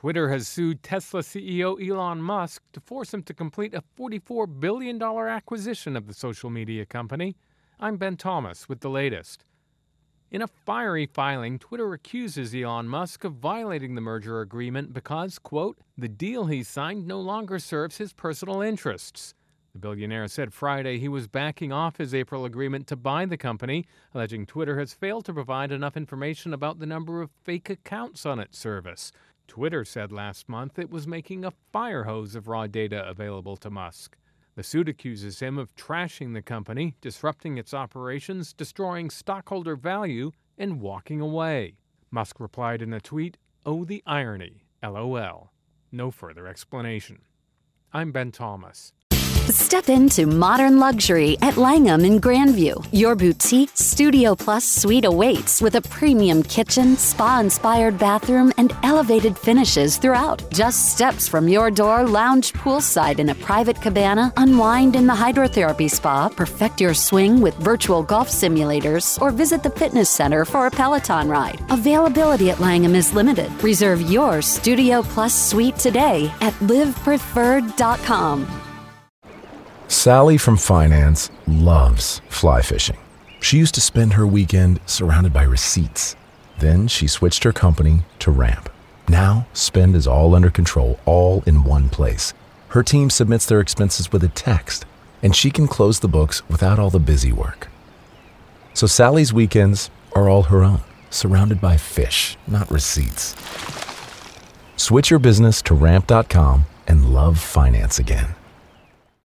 Twitter has sued Tesla CEO Elon Musk to force him to complete a $44 billion acquisition of the social media company. I'm Ben Thomas with the latest. In a fiery filing, Twitter accuses Elon Musk of violating the merger agreement because, quote, the deal he signed no longer serves his personal interests. The billionaire said Friday he was backing off his April agreement to buy the company, alleging Twitter has failed to provide enough information about the number of fake accounts on its service. Twitter said last month it was making a fire hose of raw data available to Musk. The suit accuses him of trashing the company, disrupting its operations, destroying stockholder value, and walking away. Musk replied in a tweet, "Oh, the irony, LOL." No further explanation. I'm Ben Thomas. Step into modern luxury at Langham in Grandview. Your boutique Studio Plus suite awaits with a premium kitchen, spa-inspired bathroom, and elevated finishes throughout. Just steps from your door, lounge poolside in a private cabana, unwind in the hydrotherapy spa, perfect your swing with virtual golf simulators, or visit the fitness center for a Peloton ride. Availability at Langham is limited. Reserve your Studio Plus suite today at livepreferred.com. Sally from finance loves fly fishing. She used to spend her weekend surrounded by receipts. Then she switched her company to Ramp. Now, spend is all under control, all in one place. Her team submits their expenses with a text, and she can close the books without all the busy work. So Sally's weekends are all her own, surrounded by fish, not receipts. Switch your business to Ramp.com and love finance again.